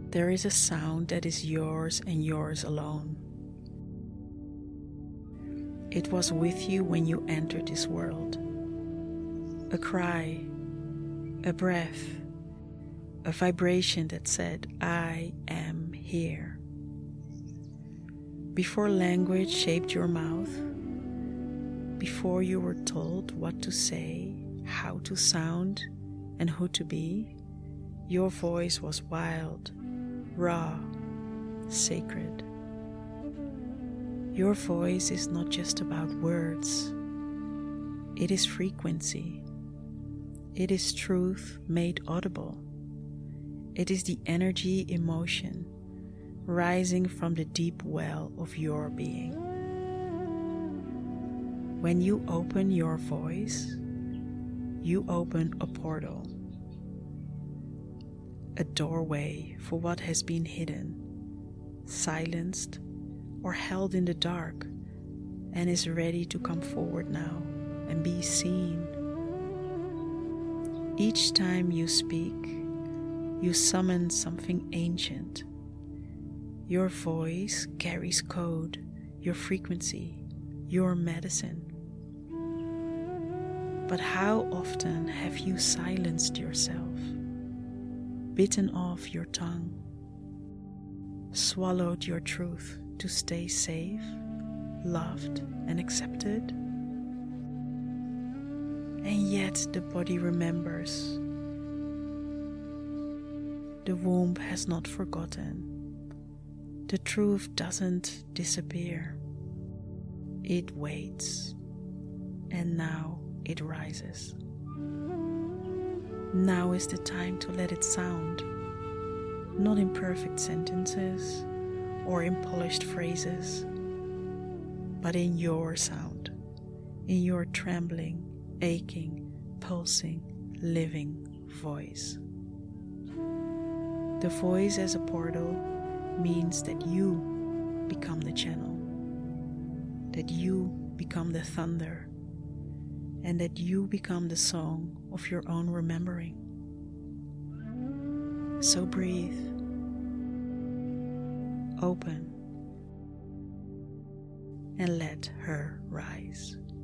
There is a sound that is yours and yours alone. It was with you when you entered this world. A cry, a breath, a vibration that said, I am here. Before language shaped your mouth, before you were told what to say, how to sound, and who to be, your voice was wild, raw, sacred. Your voice is not just about words. It is frequency. It is truth made audible. It is the energy emotion rising from the deep well of your being. When you open your voice, you open a portal, a doorway for what has been hidden, silenced, or held in the dark, and is ready to come forward now and be seen. Each time you speak, you summon something ancient. Your voice carries code, your frequency, your medicine. But how often have you silenced yourself, bitten off your tongue, swallowed your truth to stay safe, loved, and accepted? And yet the body remembers. The womb has not forgotten. The truth doesn't disappear. It waits, and now it rises. Now is the time to let it sound, not in perfect sentences or in polished phrases, but in your sound, in your trembling, aching, pulsing, living voice. The voice as a portal means that you become the channel, that you become the thunder, and that you become the song of your own remembering. So breathe, open, and let her rise.